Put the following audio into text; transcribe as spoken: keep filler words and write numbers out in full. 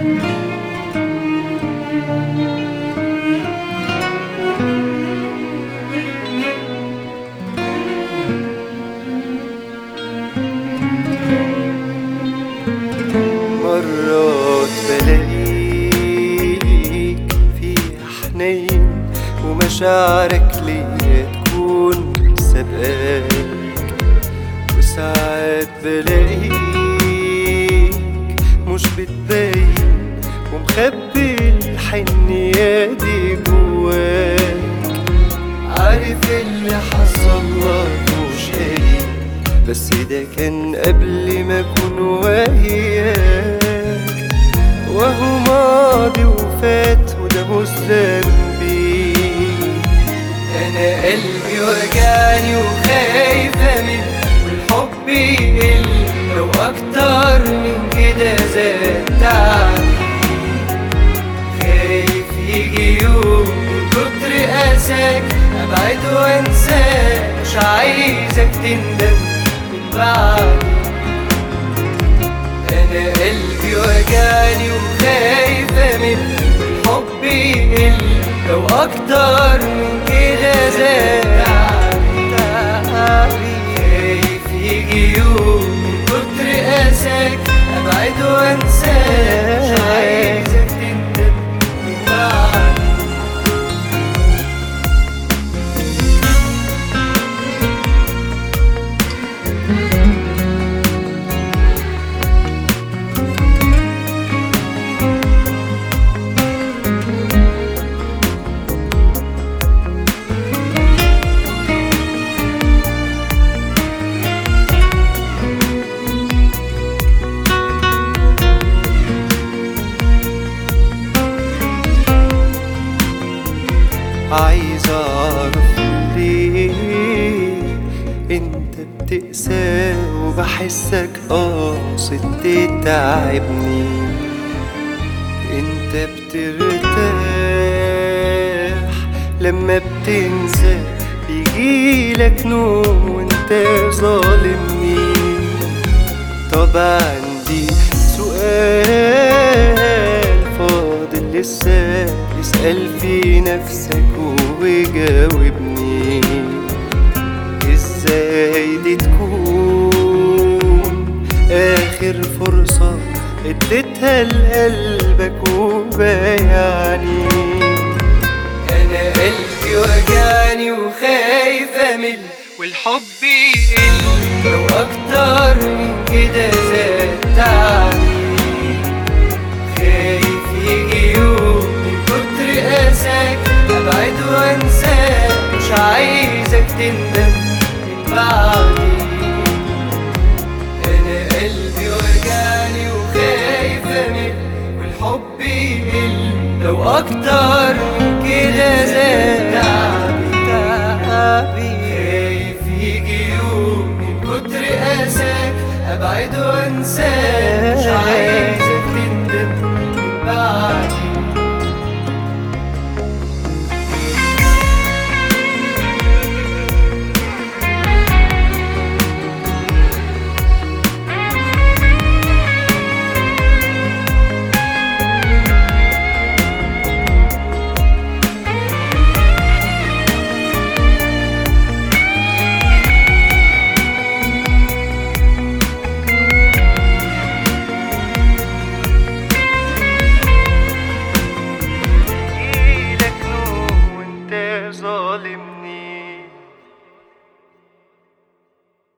مرات بلاقيك في حنين ومشاعرك ليا تكون سابقاك، وساعات بلاقيك مش بتبين ومخبي الحنية دي جواك. عارف اللي حصلك مش قريب، بس ده كان قبل ما اكون وياك، وهو ماضي وفات وده مش ذنبي. انا قلبي وجعني وخايفة منه والحب يقل لو اكتر من كده زاد تعبي. خايف يجي يوم من كتر قاساك ابعد وانساك، مش عايزك تندم من بعدي. انا قلبي وجعني وخايفة منه الحب يقل لو اكتر من كده زاد تعبي. خايف يجي يوم من كتر قاساك ابعد وانساك، مش عايزك تندم من بعدي. عايز اعرف ليه انت بتقسى وبحسك قاصد تتعبني. انت بترتاح لما بتنسى، بيجيلك نوم وانت ظالمني. طب عندي سؤال فاضل لسه، اسأل في نفسك وجاوبني. ازاي دي تكون اخر فرصة اديتها لقلبك وبايعني؟ انا قلبي وجعني وخايفة منه والحب يقل لو اكتر من كده زاد تعبي. خايف يجي يوم من كتر قاساك ابعد وانساك، مش عايزك تندم من بعدي. انا قلبي وجعني وخايفة منه والحب يقل لو اكتر من كده زاد تعبي. خايف يجي يوم من كتر قاساك ابعد وانساك، مش عايز